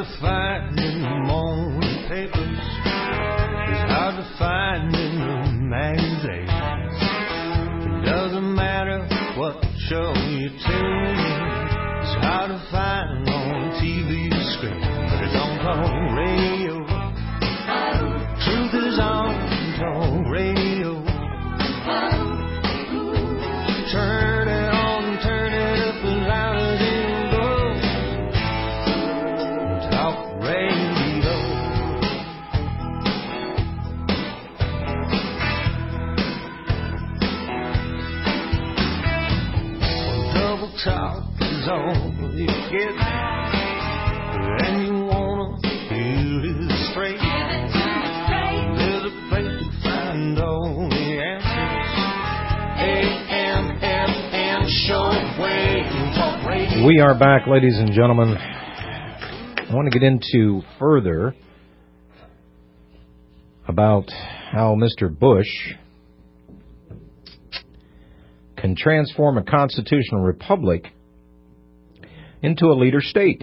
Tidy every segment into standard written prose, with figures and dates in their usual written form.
to find in the morning papers. It's hard to find in the magazines. It doesn't matter what show you tune in. It's hard to find on TV screen, but it's on talk radio. Truth is on talk radio. Turn it on, turn it up as loud as it goes. Talk radio. When double talk is all you get, and you wanna hear it straight, there's a place to find all the answers. AM/FM shortwave talk radio. We are back, ladies and gentlemen. I want to get into further about how Mr. Bush can transform a constitutional republic into a leader state.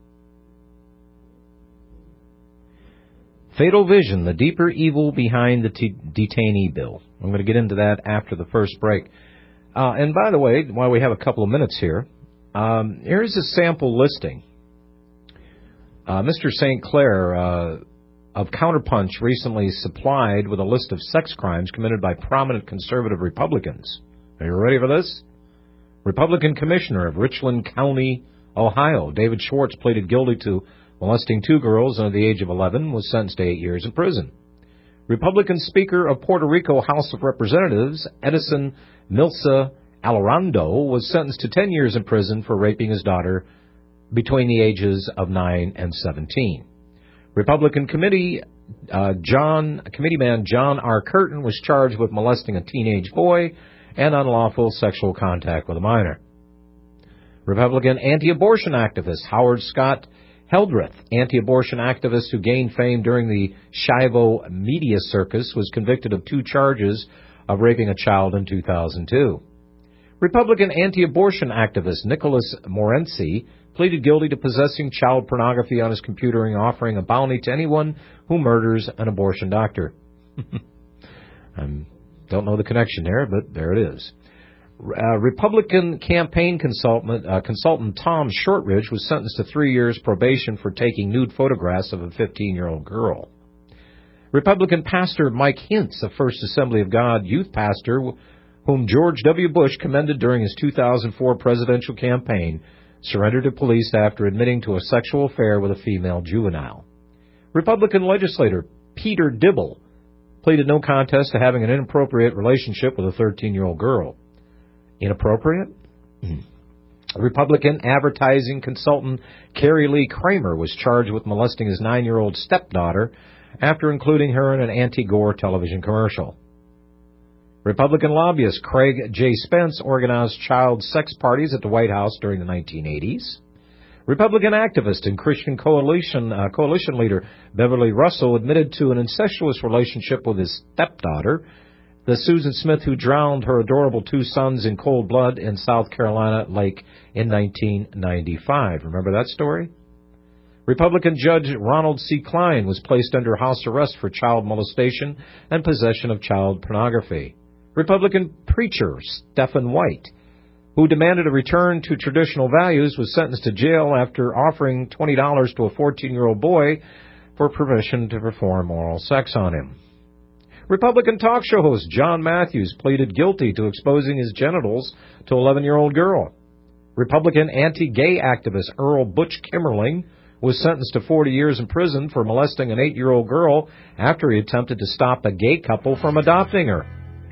Fatal vision, the deeper evil behind the detainee bill. I'm going to get into that after the first break. And by the way, while we have a couple of minutes here, here's a sample listing. Mr. St. Clair of Counterpunch recently supplied with a list of sex crimes committed by prominent conservative Republicans. Are you ready for this? Republican Commissioner of Richland County, Ohio, David Schwartz, pleaded guilty to molesting 2 girls under the age of 11, was sentenced to 8 years in prison. Republican Speaker of Puerto Rico House of Representatives, Edison Milsa Alorando, was sentenced to 10 years in prison for raping his daughter between the ages of 9 and 17. Republican Committeeman John R. Curtin was charged with molesting a teenage boy and unlawful sexual contact with a minor. Republican anti-abortion activist Howard Scott Heldreth, anti-abortion activist who gained fame during the Shivo media circus, was convicted of 2 charges of raping a child in 2002. Republican anti-abortion activist Nicholas Morency pleaded guilty to possessing child pornography on his computer and offering a bounty to anyone who murders an abortion doctor. Don't know the connection there, but there it is. Republican campaign consultant Tom Shortridge was sentenced to 3 years probation for taking nude photographs of a 15-year-old girl. Republican pastor Mike Hintz, a First Assembly of God youth pastor whom George W. Bush commended during his 2004 presidential campaign, surrendered to police after admitting to a sexual affair with a female juvenile. Republican legislator Peter Dibble pleaded no contest to having an inappropriate relationship with a 13-year-old girl. Inappropriate? Republican advertising consultant Carrie Lee Kramer was charged with molesting his 9-year-old stepdaughter after including her in an anti-Gore television commercial. Republican lobbyist Craig J. Spence organized child sex parties at the White House during the 1980s. Republican activist and Christian coalition leader Beverly Russell admitted to an incestuous relationship with his stepdaughter, the Susan Smith who drowned her adorable 2 sons in cold blood in South Carolina lake in 1995. Remember that story? Republican Judge Ronald C. Klein was placed under house arrest for child molestation and possession of child pornography. Republican preacher Stephen White, who demanded a return to traditional values, was sentenced to jail after offering $20 to a 14-year-old boy for permission to perform oral sex on him. Republican talk show host John Matthews pleaded guilty to exposing his genitals to an 11-year-old girl. Republican anti-gay activist Earl Butch Kimmerling was sentenced to 40 years in prison for molesting an 8-year-old girl after he attempted to stop a gay couple from adopting her.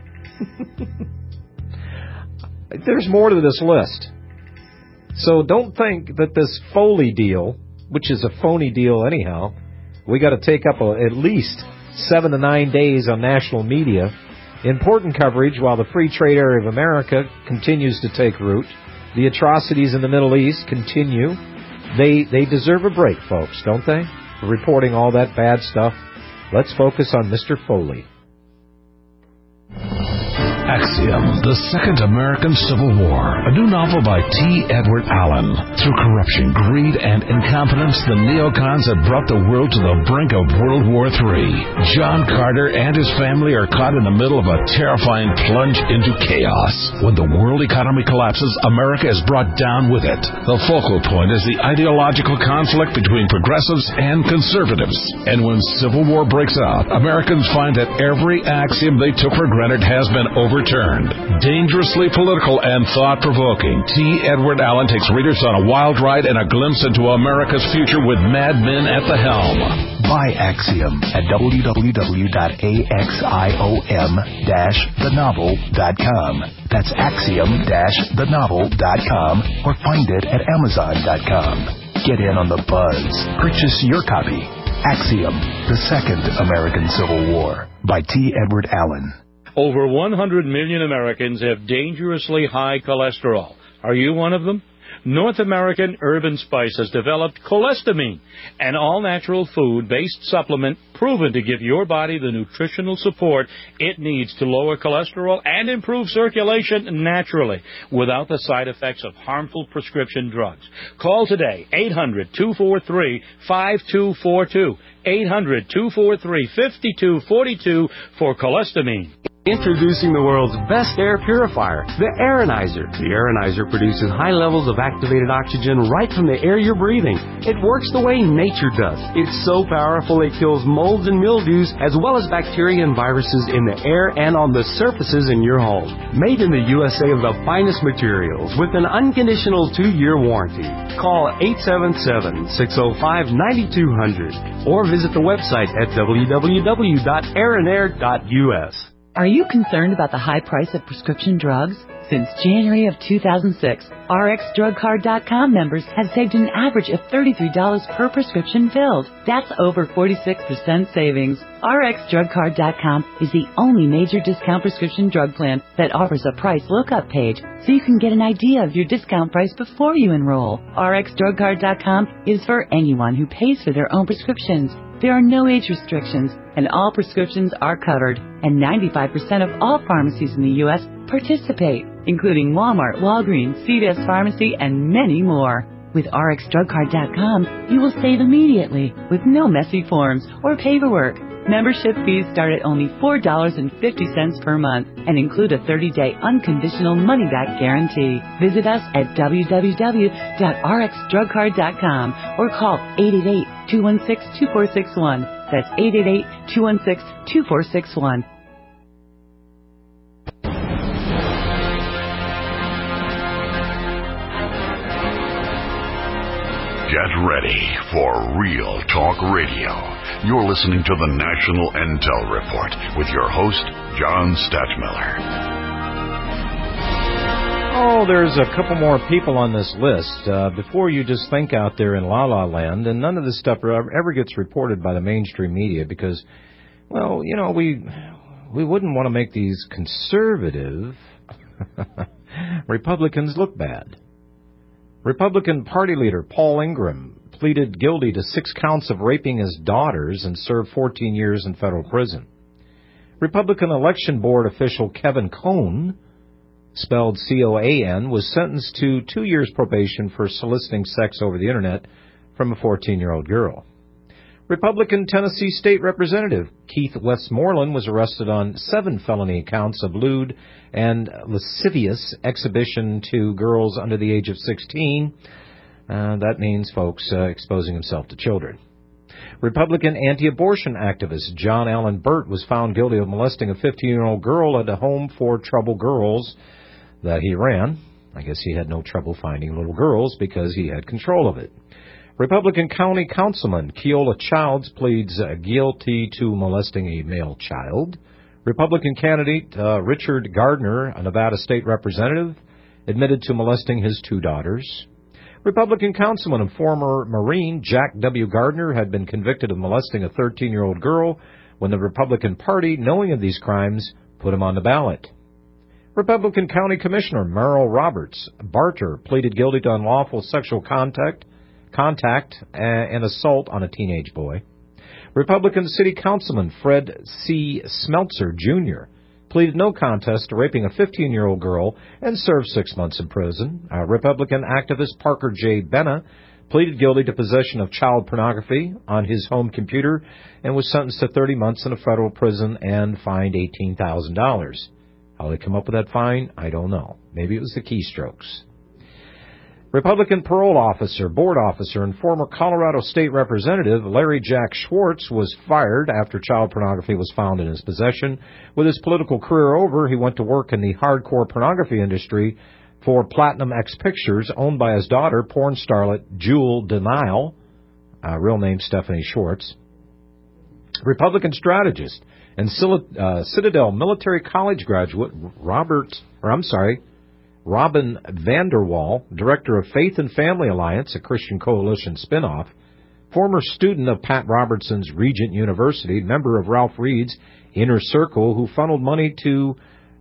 There's more to this list. So don't think that this Foley deal, which is a phony deal anyhow, we got to take up at least 7 to 9 days on national media. Important coverage while the free trade area of America continues to take root. The atrocities in the Middle East continue. They deserve a break, folks, don't they? For reporting all that bad stuff. Let's focus on Mr. Foley. Access Axiom, The Second American Civil War, a new novel by T. Edward Allen. Through corruption, greed, and incompetence, the neocons have brought the world to the brink of World War III. John Carter and his family are caught in the middle of a terrifying plunge into chaos. When the world economy collapses, America is brought down with it. The focal point is the ideological conflict between progressives and conservatives. And when civil war breaks out, Americans find that every axiom they took for granted has been overturned. Dangerously political and thought-provoking, T. Edward Allen takes readers on a wild ride and a glimpse into America's future with mad men at the helm. Buy Axiom at www.axiom-thenovel.com. That's axiom-thenovel.com or find it at amazon.com. Get in on the buzz. Purchase your copy. Axiom, The Second American Civil War by T. Edward Allen. Over 100 million Americans have dangerously high cholesterol. Are you one of them? North American Urban Spice has developed Cholesterol, an all-natural food-based supplement proven to give your body the nutritional support it needs to lower cholesterol and improve circulation naturally without the side effects of harmful prescription drugs. Call today, 800-243-5242, 800-243-5242 for Cholesterol. Introducing the world's best air purifier, the Aeronizer. The Aeronizer produces high levels of activated oxygen right from the air you're breathing. It works the way nature does. It's so powerful it kills molds and mildews as well as bacteria and viruses in the air and on the surfaces in your home. Made in the USA of the finest materials with an unconditional 2-year warranty. Call 877-605-9200 or visit the website at www.aeronair.us. Are you concerned about the high price of prescription drugs? Since January of 2006, RxDrugCard.com members have saved an average of $33 per prescription filled. That's over 46% savings. RxDrugCard.com is the only major discount prescription drug plan that offers a price lookup page so you can get an idea of your discount price before you enroll. RxDrugCard.com is for anyone who pays for their own prescriptions. There are no age restrictions, and all prescriptions are covered, and 95% of all pharmacies in the U.S. participate, including Walmart, Walgreens, CVS Pharmacy, and many more. With RxDrugCard.com, you will save immediately with no messy forms or paperwork. Membership fees start at only $4.50 per month and include a 30-day unconditional money-back guarantee. Visit us at www.rxdrugcard.com or call 888-216-2461. That's 888-216-2461. Get ready for Real Talk Radio. You're listening to the National Intel Report with your host, John Stadtmiller. Oh, there's a couple more people on this list. Before you just think out there in La La Land, and none of this stuff ever gets reported by the mainstream media because, well, you know, we wouldn't want to make these conservative Republicans look bad. Republican Party leader Paul Ingram pleaded guilty to 6 counts of raping his daughters and served 14 years in federal prison. Republican Election Board official Kevin Cohn, spelled C-O-A-N, was sentenced to 2 years probation for soliciting sex over the Internet from a 14-year-old girl. Republican Tennessee State Representative Keith Westmoreland was arrested on 7 felony counts of lewd and lascivious exhibition to girls under the age of 16. That means, folks, exposing himself to children. Republican anti-abortion activist John Allen Burt was found guilty of molesting a 15-year-old girl at a home for troubled girls that he ran. I guess he had no trouble finding little girls because he had control of it. Republican County Councilman Keola Childs pleads guilty to molesting a male child. Republican candidate Richard Gardner, a Nevada state representative, admitted to molesting his 2 daughters. Republican councilman and former Marine Jack W. Gardner had been convicted of molesting a 13-year-old girl when the Republican Party, knowing of these crimes, put him on the ballot. Republican County Commissioner Merrill Roberts Barter pleaded guilty to unlawful sexual contact and assault on a teenage boy. Republican City Councilman Fred C. Smeltzer, Jr. pleaded no contest to raping a 15-year-old girl and served 6 months in prison. Republican activist Parker J. Benna pleaded guilty to possession of child pornography on his home computer and was sentenced to 30 months in a federal prison and fined $18,000. How they come up with that fine, I don't know. Maybe it was the keystrokes. Republican parole officer, board officer, and former Colorado State Representative Larry Jack Schwartz was fired after child pornography was found in his possession. With his political career over, he went to work in the hardcore pornography industry for Platinum X Pictures, owned by his daughter, porn starlet Jewel Denial, real name Stephanie Schwartz. Republican strategist and Citadel Military College graduate Robin Vanderwall, director of Faith and Family Alliance, a Christian Coalition spinoff, former student of Pat Robertson's Regent University, member of Ralph Reed's Inner Circle, who funneled money to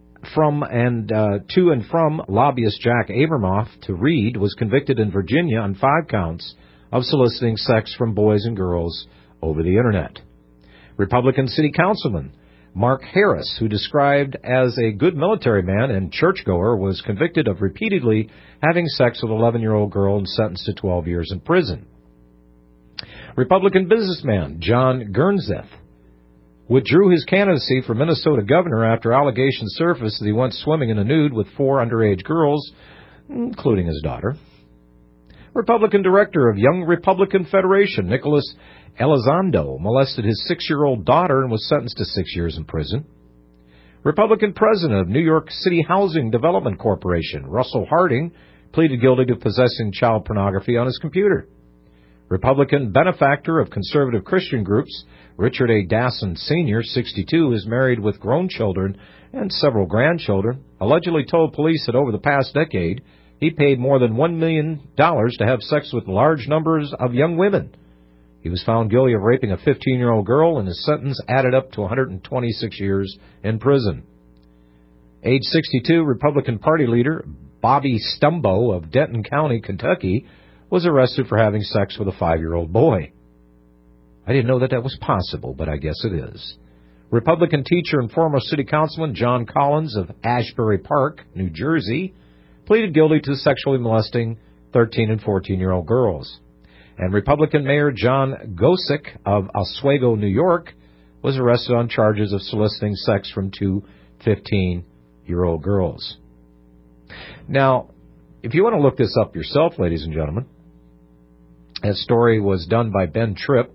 and from lobbyist Jack Abramoff to Reed, was convicted in Virginia on 5 counts of soliciting sex from boys and girls over the Internet. Republican City Councilman Mark Harris, who described as a good military man and churchgoer, was convicted of repeatedly having sex with an 11-year-old girl and sentenced to 12 years in prison. Republican businessman John Gurnseth withdrew his candidacy for Minnesota governor after allegations surfaced that he went swimming in a nude with 4 underage girls, including his daughter. Republican director of Young Republican Federation, Nicholas Elizondo, molested his 6-year-old daughter and was sentenced to 6 years in prison. Republican president of New York City Housing Development Corporation, Russell Harding, pleaded guilty to possessing child pornography on his computer. Republican benefactor of conservative Christian groups, Richard A. Dasson Sr., 62, is married with grown children and several grandchildren, allegedly told police that over the past decade, he paid more than $1 million to have sex with large numbers of young women. He was found guilty of raping a 15-year-old girl, and his sentence added up to 126 years in prison. Age 62, Republican Party leader Bobby Stumbo of Denton County, Kentucky, was arrested for having sex with a 5-year-old boy. I didn't know that was possible, but I guess it is. Republican teacher and former city councilman John Collins of Ashbury Park, New Jersey, pleaded guilty to sexually molesting 13 and 14-year-old girls. And Republican Mayor John Gosick of Oswego, New York, was arrested on charges of soliciting sex from 2 15-year-old girls. Now, if you want to look this up yourself, ladies and gentlemen, that story was done by Ben Tripp.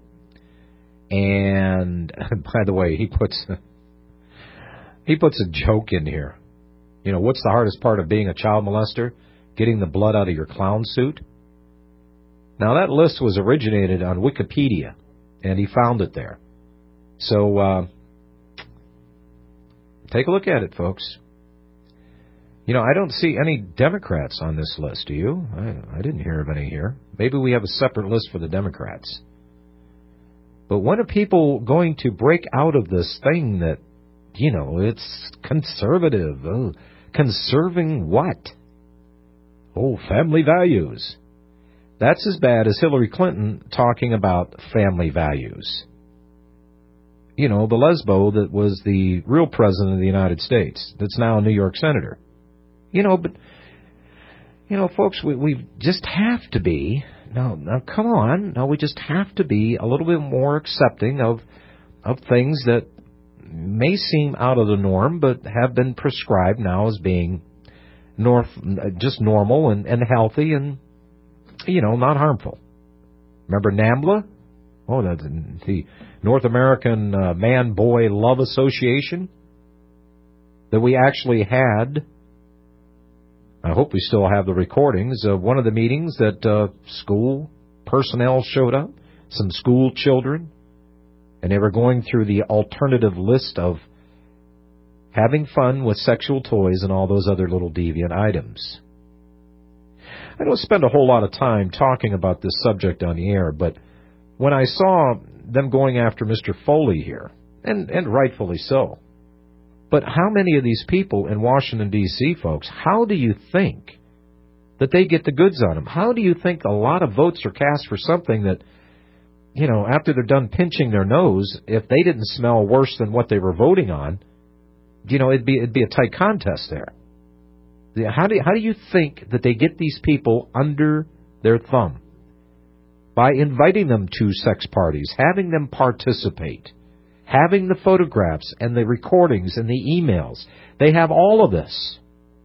And, by the way, he puts a joke in here. You know, what's the hardest part of being a child molester? Getting the blood out of your clown suit. Now, that list was originated on Wikipedia, and he found it there. So, take a look at it, folks. You know, I don't see any Democrats on this list, do you? I didn't hear of any here. Maybe we have a separate list for the Democrats. But when are people going to break out of this thing that, you know, it's conservative? Oh, conserving what? Oh, family values. That's as bad as Hillary Clinton talking about family values. You know, the lesbo that was the real president of the United States, that's now a New York senator. You know, but, you know, folks, we just have to be, now come on, we just have to be a little bit more accepting of things that may seem out of the norm, but have been prescribed now as being just normal and healthy and, you know, not harmful. Remember NAMBLA? Oh, that's the North American Man-Boy Love Association that we actually had. I hope we still have the recordings of one of the meetings that school personnel showed up, some school children, and they were going through the alternative list of having fun with sexual toys and all those other little deviant items. I don't spend a whole lot of time talking about this subject on the air, but when I saw them going after Mr. Foley here, and rightfully so, but how many of these people in Washington, D.C., folks, how do you think that they get the goods on them? How do you think a lot of votes are cast for something that, you know, after they're done pinching their nose, if they didn't smell worse than what they were voting on, it'd be a tight contest there. How do you think that they get these people under their thumb? By inviting them to sex parties, having them participate, having the photographs and the recordings and the emails. They have all of this.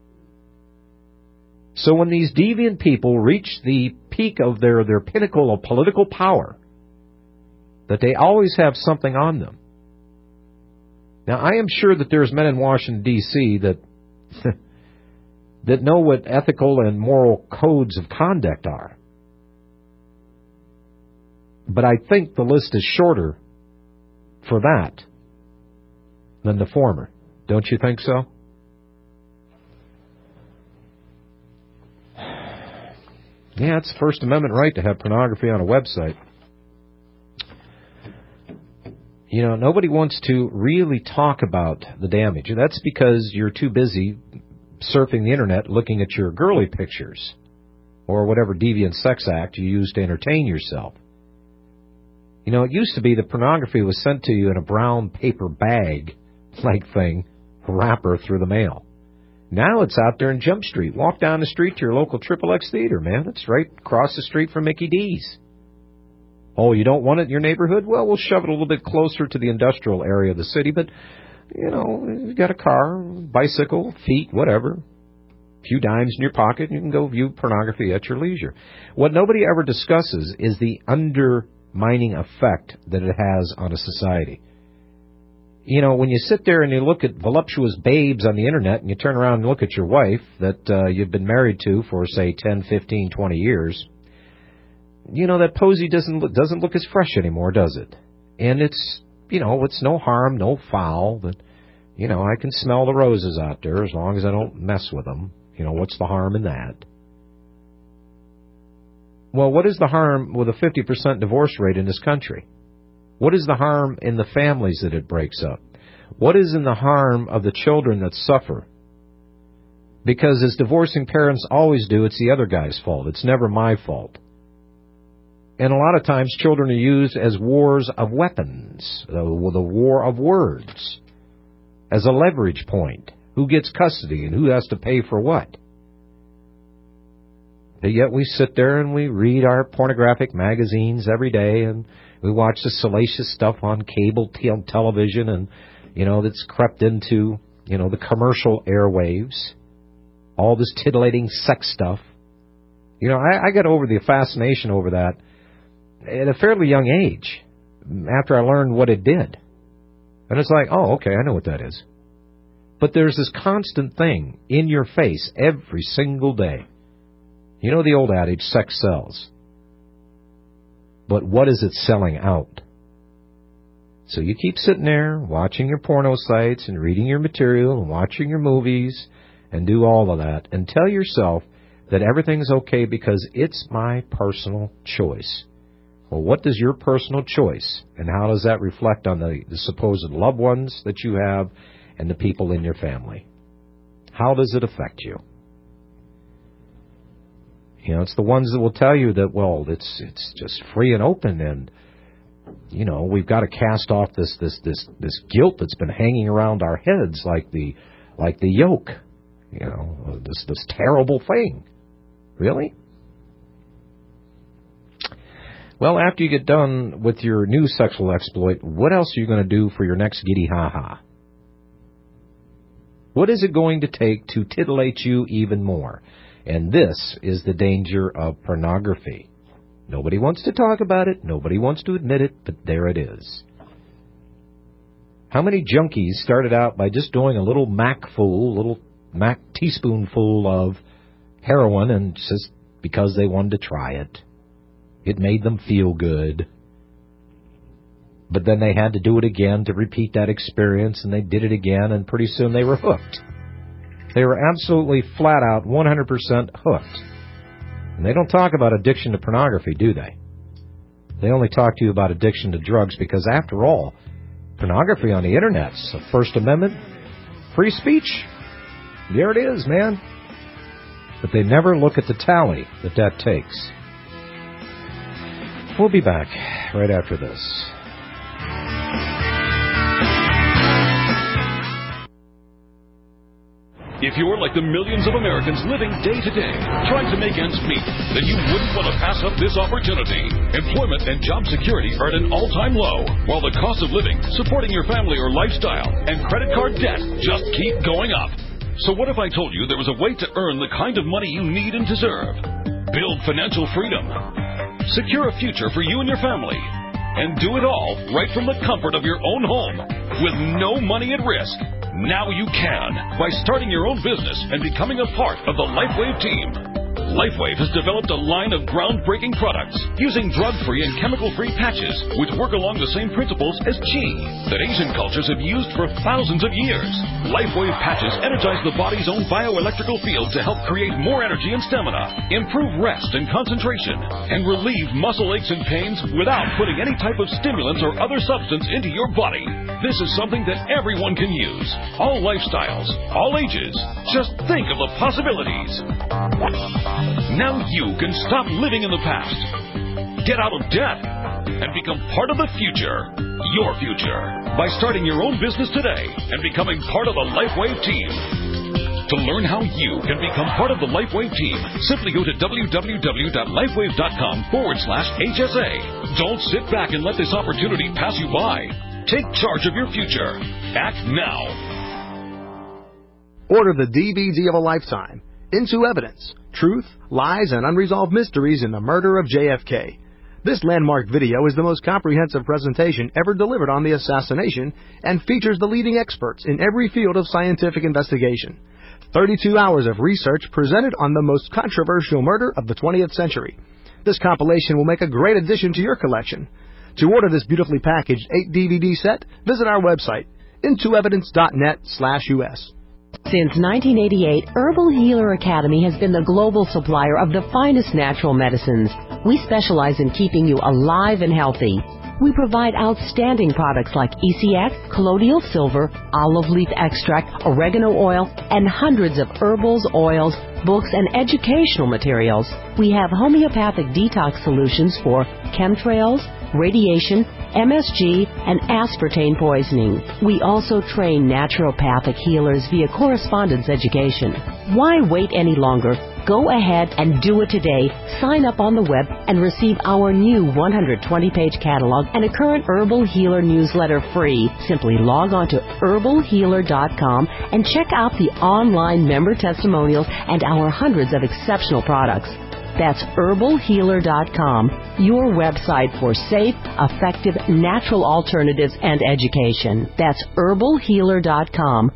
So when these deviant people reach the peak of their pinnacle of political power, that they always have something on them. Now, I am sure that there's men in Washington, D.C. that that know what ethical and moral codes of conduct are. But I think the list is shorter for that than the former. Don't you think so? Yeah, it's a First Amendment right to have pornography on a website. Nobody wants to really talk about the damage. That's because you're too busy surfing the internet looking at your girly pictures or whatever deviant sex act you use to entertain yourself. It used to be that pornography was sent to you in a brown paper bag-like thing, wrapper through the mail. Now it's out there in Jump Street. Walk down the street to your local XXX theater, man. It's right across the street from Mickey D's. Oh, you don't want it in your neighborhood? Well, we'll shove it a little bit closer to the industrial area of the city, but, you got a car, bicycle, feet, whatever. A few dimes in your pocket, you can go view pornography at your leisure. What nobody ever discusses is the undermining effect that it has on a society. When you sit there and you look at voluptuous babes on the internet and you turn around and look at your wife that you've been married to for, say, 10, 15, 20 years, that posy doesn't look as fresh anymore, does it? And it's no harm, no foul. That, I can smell the roses out there as long as I don't mess with them. What's the harm in that? Well, what is the harm with a 50% divorce rate in this country? What is the harm in the families that it breaks up? What is in the harm of the children that suffer? Because as divorcing parents always do, it's the other guy's fault. It's never my fault. And a lot of times children are used as wars of weapons, the war of words, as a leverage point. Who gets custody and who has to pay for what? But yet we sit there and we read our pornographic magazines every day and we watch the salacious stuff on cable television and, that's crept into, the commercial airwaves. All this titillating sex stuff. I got over the fascination over that at a fairly young age after I learned what it did. And it's like, oh, okay, I know what that is. But there's this constant thing in your face every single day. The old adage, sex sells. But what is it selling out? So you keep sitting there watching your porno sites and reading your material and watching your movies and do all of that and tell yourself that everything's okay because it's my personal choice. Well, what does your personal choice and how does that reflect on the supposed loved ones that you have and the people in your family? How does it affect you? It's the ones that will tell you that, well, it's just free and open and, we've got to cast off this guilt that's been hanging around our heads like the yoke, this terrible thing. Really? Well, after you get done with your new sexual exploit, what else are you going to do for your next giddy ha-ha? What is it going to take to titillate you even more? And this is the danger of pornography. Nobody wants to talk about it. Nobody wants to admit it, but there it is. How many junkies started out by just doing a little Mac teaspoonful of heroin and just because they wanted to try it. It made them feel good. But then they had to do it again to repeat that experience, and they did it again, and pretty soon they were hooked. They were absolutely flat out 100% hooked. And they don't talk about addiction to pornography, do they? They only talk to you about addiction to drugs because, after all, pornography on the Internet's a First Amendment, free speech. There it is, man. But they never look at the tally that takes. We'll be back right after this. If you're like the millions of Americans living day to day, trying to make ends meet, then you wouldn't want to pass up this opportunity. Employment and job security are at an all-time low, while the cost of living, supporting your family or lifestyle, and credit card debt just keep going up. So what if I told you there was a way to earn the kind of money you need and deserve? Build financial freedom. Secure a future for you and your family. And do it all right from the comfort of your own home, with no money at risk. Now you can, by starting your own business and becoming a part of the LifeWave team. LifeWave has developed a line of groundbreaking products using drug-free and chemical-free patches which work along the same principles as Qi that Asian cultures have used for thousands of years. LifeWave patches energize the body's own bioelectrical field to help create more energy and stamina, improve rest and concentration, and relieve muscle aches and pains without putting any type of stimulants or other substance into your body. This is something that everyone can use. All lifestyles, all ages. Just think of the possibilities. Now you can stop living in the past, get out of debt, and become part of the future, your future, by starting your own business today and becoming part of the LifeWave team. To learn how you can become part of the LifeWave team, simply go to www.lifewave.com/HSA. Don't sit back and let this opportunity pass you by. Take charge of your future. Act now. Order the DVD of a lifetime, Into Evidence, Truth, Lies, and Unresolved Mysteries in the Murder of JFK. This landmark video is the most comprehensive presentation ever delivered on the assassination and features the leading experts in every field of scientific investigation. 32 hours of research presented on the most controversial murder of the 20th century. This compilation will make a great addition to your collection. To order this beautifully packaged 8-DVD set, visit our website, intoevidence.net/US. Since 1988, Herbal Healer Academy has been the global supplier of the finest natural medicines. We specialize in keeping you alive and healthy. We provide outstanding products like ECX, colloidal silver, olive leaf extract, oregano oil, and hundreds of herbals, oils, books, and educational materials. We have homeopathic detox solutions for chemtrails, radiation, MSG, and aspartame poisoning. We also train naturopathic healers via correspondence education. Why wait any longer? Go ahead and do it today. Sign up on the web and receive our new 120-page catalog and a current Herbal Healer newsletter free. Simply log on to herbalhealer.com and check out the online member testimonials and our hundreds of exceptional products. That's herbalhealer.com, your website for safe, effective, natural alternatives and education. That's herbalhealer.com.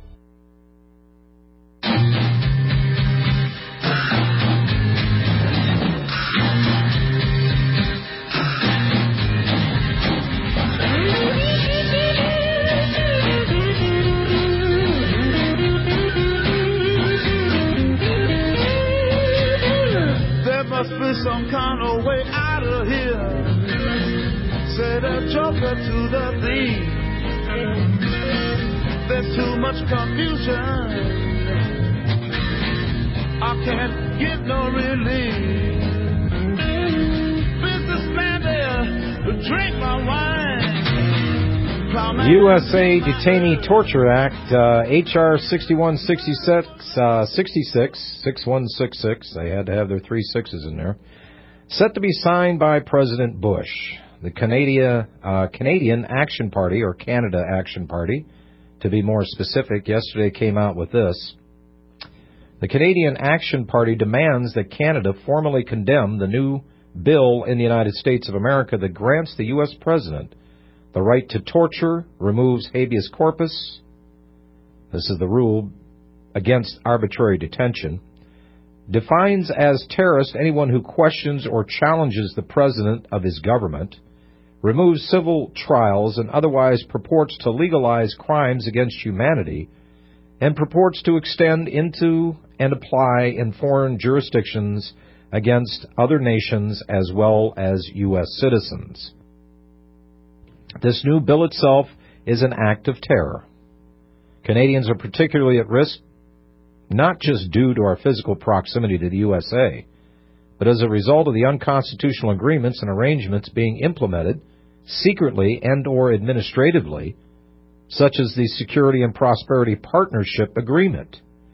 Some kind of way out of here. Said a joker to the thief. There's too much confusion. I can't get no relief. Businessman there to drink my wine. USA Detainee Torture Act, H.R. 6166. They had to have their 3 6s in there. Set to be signed by President Bush. The Canadian Action Party, or Canada Action Party, to be more specific, yesterday came out with this. The Canadian Action Party demands that Canada formally condemn the new bill in the United States of America that grants the U.S. President the right to torture, removes habeas corpus. This is the rule against arbitrary detention. Defines as terrorist anyone who questions or challenges the president of his government. Removes civil trials and otherwise purports to legalize crimes against humanity, and purports to extend into and apply in foreign jurisdictions against other nations as well as U.S. citizens. This new bill itself is an act of terror. Canadians are particularly at risk, not just due to our physical proximity to the USA, but as a result of the unconstitutional agreements and arrangements being implemented secretly and or administratively, such as the Security and Prosperity Partnership Agreement,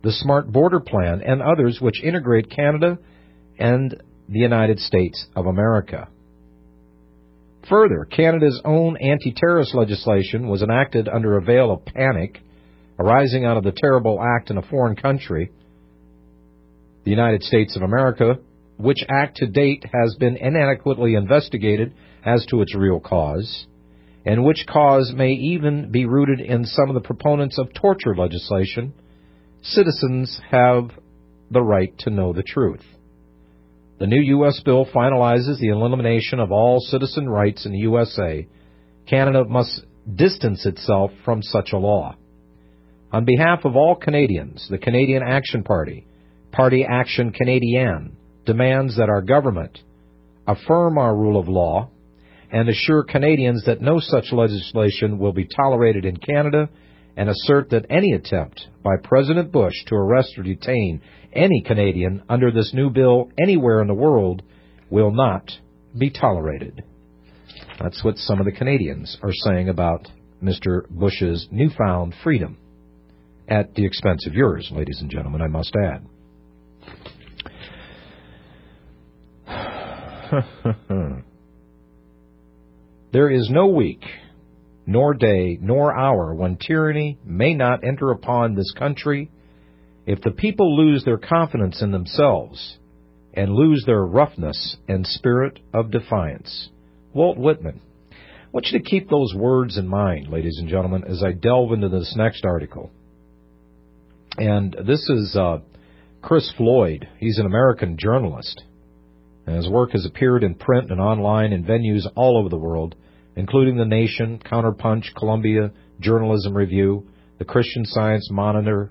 the Smart Border Plan, and others which integrate Canada and the United States of America. Further, Canada's own anti-terrorist legislation was enacted under a veil of panic arising out of the terrible act in a foreign country, the United States of America, which act to date has been inadequately investigated as to its real cause, and which cause may even be rooted in some of the proponents of torture legislation. Citizens have the right to know the truth. The new U.S. bill finalizes the elimination of all citizen rights in the USA. Canada must distance itself from such a law. On behalf of all Canadians, the Canadian Action Party, Parti Action Canadienne, demands that our government affirm our rule of law and assure Canadians that no such legislation will be tolerated in Canada, and assert that any attempt by President Bush to arrest or detain any Canadian under this new bill anywhere in the world will not be tolerated. That's what some of the Canadians are saying about Mr. Bush's newfound freedom, at the expense of yours, ladies and gentlemen, I must add. There is no week, nor day, nor hour when tyranny may not enter upon this country if the people lose their confidence in themselves and lose their roughness and spirit of defiance. Walt Whitman. I want you to keep those words in mind, ladies and gentlemen, as I delve into this next article. And this is Chris Floyd. He's an American journalist, and his work has appeared in print and online in venues all over the world, including The Nation, Counterpunch, Columbia Journalism Review, the Christian Science Monitor,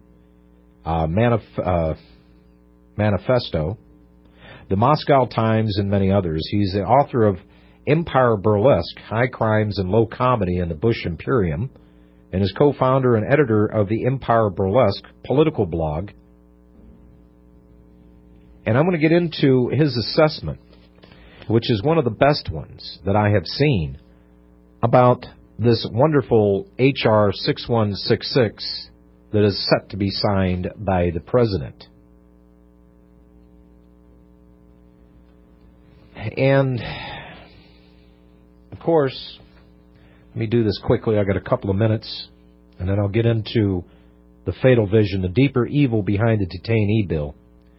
Manifesto, the Moscow Times, and many others. He's the author of Empire Burlesque, High Crimes and Low Comedy in the Bush Imperium, and is co-founder and editor of the Empire Burlesque political blog. And I'm going to get into his assessment, which is one of the best ones that I have seen, about this wonderful H.R. 6166 that is set to be signed by the President. And, of course, let me do this quickly. I've got a couple of minutes, and then I'll get into the fatal vision, the deeper evil behind the detainee bill.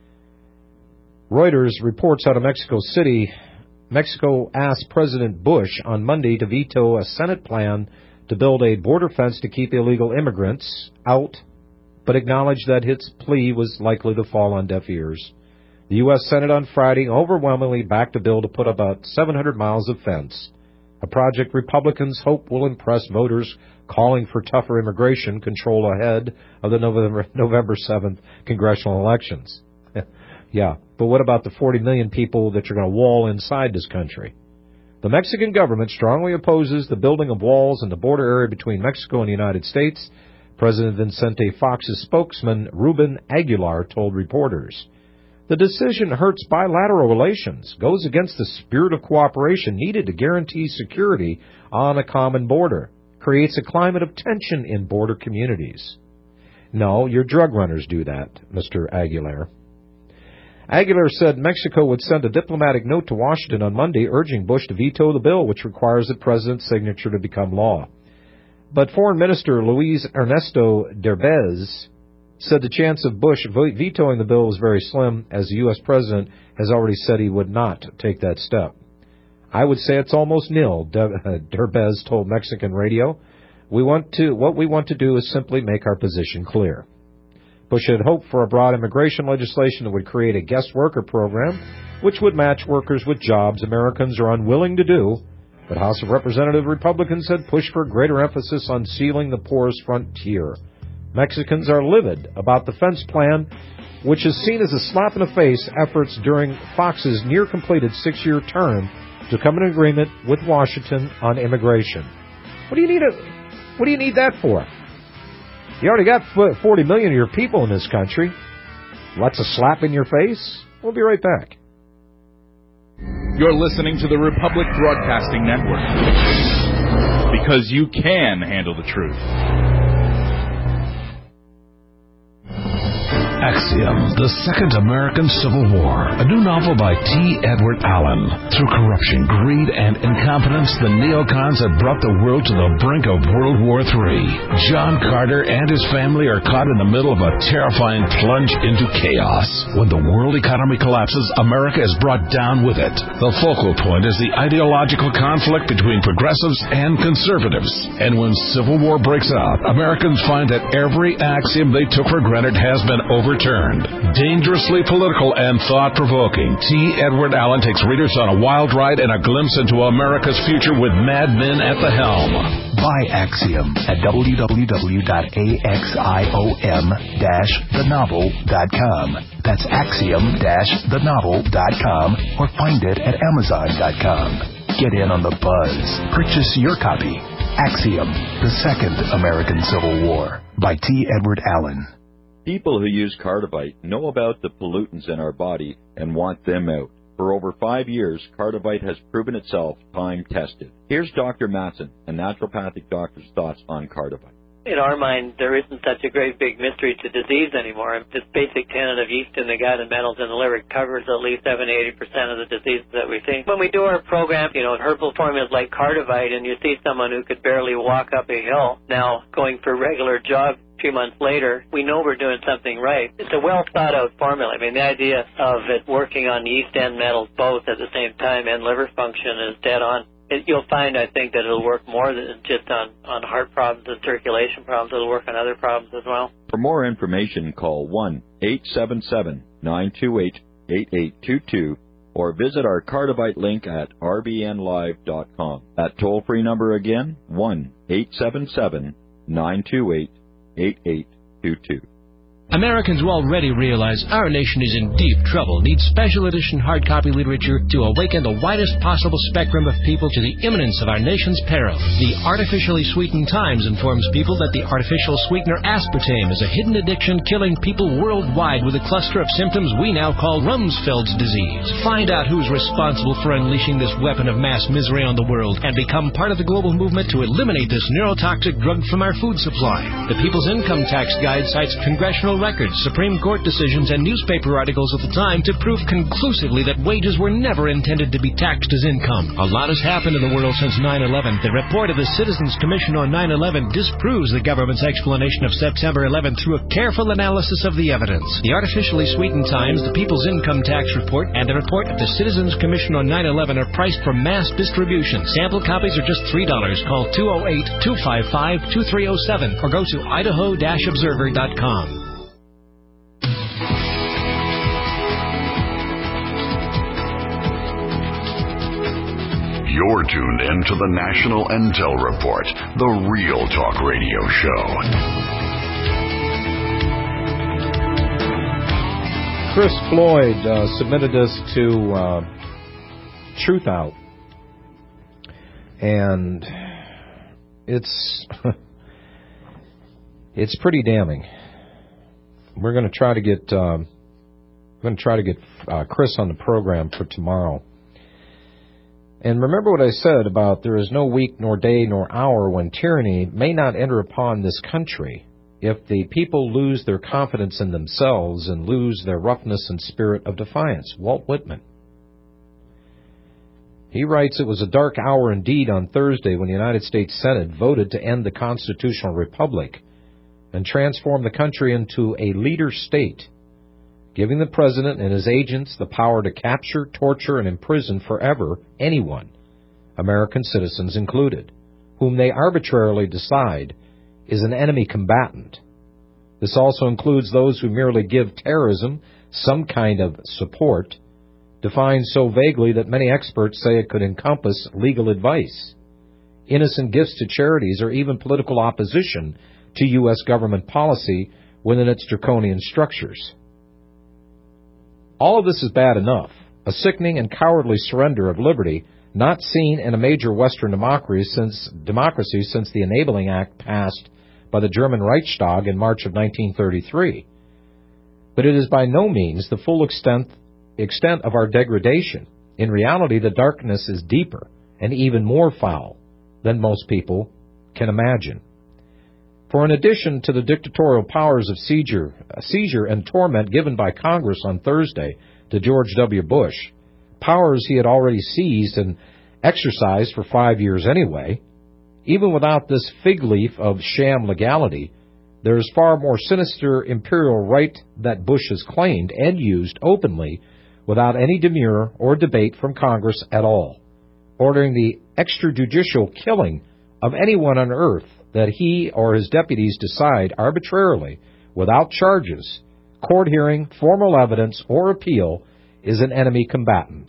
Reuters reports out of Mexico City, Mexico asked President Bush on Monday to veto a Senate plan to build a border fence to keep illegal immigrants out, but acknowledged that his plea was likely to fall on deaf ears. The U.S. Senate on Friday overwhelmingly backed a bill to put about 700 miles of fence, a project Republicans hope will impress voters calling for tougher immigration control ahead of the November 7th congressional elections. Yeah, but what about the 40 million people that you're going to wall inside this country? The Mexican government strongly opposes the building of walls in the border area between Mexico and the United States, President Vicente Fox's spokesman, Ruben Aguilar, told reporters. The decision hurts bilateral relations, goes against the spirit of cooperation needed to guarantee security on a common border, creates a climate of tension in border communities. No, your drug runners do that, Mr. Aguilar. Aguilar said Mexico would send a diplomatic note to Washington on Monday urging Bush to veto the bill, which requires the president's signature to become law. But Foreign Minister Luis Ernesto Derbez said the chance of Bush vetoing the bill was very slim, as the U.S. president has already said he would not take that step. I would say it's almost nil, Derbez told Mexican radio. What we want to do is simply make our position clear. Bush had hoped for a broad immigration legislation that would create a guest worker program, which would match workers with jobs Americans are unwilling to do, but House of Representative Republicans had pushed for greater emphasis on sealing the porous frontier. Mexicans are livid about the fence plan, which is seen as a slap in the face efforts during Fox's near-completed 6-year term to come to an agreement with Washington on immigration. What do you need that for? You already got 40 million of your people in this country. What's a slap in your face? We'll be right back. You're listening to the Republic Broadcasting Network, because you can handle the truth. Axiom, The Second American Civil War, a new novel by T. Edward Allen. Through corruption, greed, and incompetence, the neocons have brought the world to the brink of World War III. John Carter and his family are caught in the middle of a terrifying plunge into chaos. When the world economy collapses, America is brought down with it. The focal point is the ideological conflict between progressives and conservatives. And when civil war breaks out, Americans find that every axiom they took for granted has been overturned. Dangerously political and thought-provoking, T. Edward Allen takes readers on a wild ride and a glimpse into America's future with mad men at the helm. Buy Axiom at www.axiom-thenovel.com. That's axiom-thenovel.com or find it at amazon.com. Get in on the buzz. Purchase your copy. Axiom, The Second American Civil War by T. Edward Allen. People who use Cardivite know about the pollutants in our body and want them out. For over 5 years, Cardivite has proven itself time-tested. Here's Dr. Matson, a naturopathic doctor's thoughts on Cardivite. In our mind, there isn't such a great big mystery to disease anymore. This basic tenet of yeast in the gut and metals in the liver covers at least 70-80% of the diseases that we see. When we do our program, herbal formulas like Cardivite, and you see someone who could barely walk up a hill now going for a regular jog a few months later, we know we're doing something right. It's a well-thought-out formula. I mean, the idea of it working on yeast and metals both at the same time and liver function is dead on. You'll find, I think, that it'll work more than just on heart problems and circulation problems. It'll work on other problems as well. For more information, call 1-877-928-8822 or visit our Cardivite link at rbnlive.com. That toll-free number again, 1-877-928-8822. Americans will already realize our nation is in deep trouble, needs special edition hard copy literature to awaken the widest possible spectrum of people to the imminence of our nation's peril. The Artificially Sweetened Times informs people that the artificial sweetener aspartame is a hidden addiction killing people worldwide with a cluster of symptoms we now call Rumsfeld's disease. Find out who's responsible for unleashing this weapon of mass misery on the world and become part of the global movement to eliminate this neurotoxic drug from our food supply. The People's Income Tax Guide cites congressional records, Supreme Court decisions, and newspaper articles of the time to prove conclusively that wages were never intended to be taxed as income. A lot has happened in the world since 9/11. The report of the Citizens Commission on 9/11 disproves the government's explanation of September 11 through a careful analysis of the evidence. The Artificially Sweetened Times, the People's Income Tax Report, and the report of the Citizens Commission on 9/11 are priced for mass distribution. Sample copies are just $3. Call 208-255-2307 or go to idaho-observer.com. You're tuned in to the National Intel Report, the Real Talk Radio show. Chris Floyd submitted this to Truthout, and it's pretty damning. We're going to try to get Chris on the program for tomorrow. And remember what I said about there is no week nor day nor hour when tyranny may not enter upon this country if the people lose their confidence in themselves and lose their roughness and spirit of defiance. Walt Whitman. He writes, it was a dark hour indeed on Thursday when the United States Senate voted to end the constitutional republic and transform the country into a leader state, giving the president and his agents the power to capture, torture, and imprison forever anyone, American citizens included, whom they arbitrarily decide is an enemy combatant. This also includes those who merely give terrorism some kind of support, defined so vaguely that many experts say it could encompass legal advice, innocent gifts to charities, or even political opposition to U.S. government policy within its draconian structures. All of this is bad enough, a sickening and cowardly surrender of liberty not seen in a major Western democracy since the Enabling Act passed by the German Reichstag in March of 1933. But it is by no means the full extent of our degradation. In reality, the darkness is deeper and even more foul than most people can imagine. For in addition to the dictatorial powers of seizure and torment given by Congress on Thursday to George W. Bush, powers he had already seized and exercised for 5 years anyway, even without this fig leaf of sham legality, there is far more sinister imperial right that Bush has claimed and used openly without any demur or debate from Congress at all, ordering the extrajudicial killing of anyone on earth that he or his deputies decide arbitrarily, without charges, court hearing, formal evidence, or appeal, is an enemy combatant.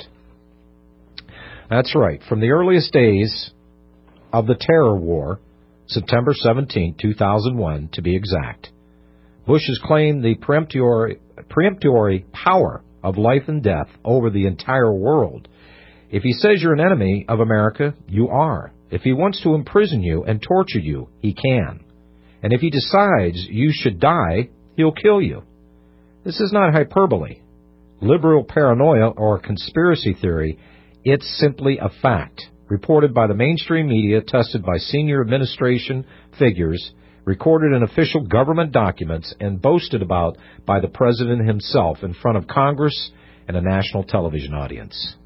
That's right. From the earliest days of the terror war, September 17, 2001, to be exact, Bush has claimed the peremptory power of life and death over the entire world. If he says you're an enemy of America, you are. If he wants to imprison you and torture you, he can. And if he decides you should die, he'll kill you. This is not hyperbole, liberal paranoia, or conspiracy theory. It's simply a fact, reported by the mainstream media, tested by senior administration figures, recorded in official government documents, and boasted about by the President himself in front of Congress and a national television audience.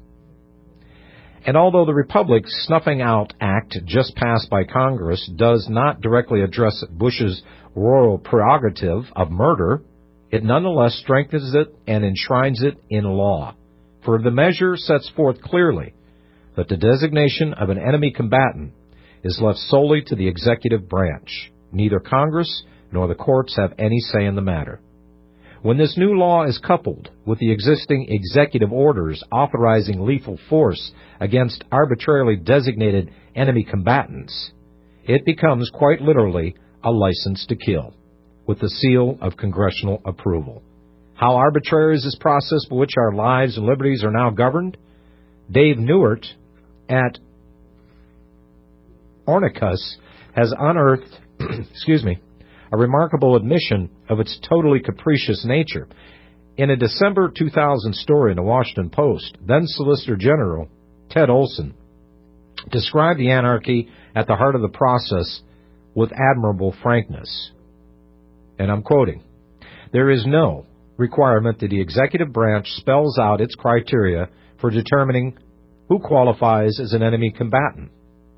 And although the Republic's Snuffing Out Act just passed by Congress does not directly address Bush's royal prerogative of murder, it nonetheless strengthens it and enshrines it in law. For the measure sets forth clearly that the designation of an enemy combatant is left solely to the executive branch. Neither Congress nor the courts have any say in the matter. When this new law is coupled with the existing executive orders authorizing lethal force against arbitrarily designated enemy combatants, it becomes quite literally a license to kill, with the seal of congressional approval. How arbitrary is this process by which our lives and liberties are now governed? Dave Newert at Ornicus has unearthed a remarkable admission of its totally capricious nature. In a December 2000 story in the Washington Post, then Solicitor General Ted Olson described the anarchy at the heart of the process with admirable frankness. And I'm quoting, "There is no requirement that the executive branch spells out its criteria for determining who qualifies as an enemy combatant.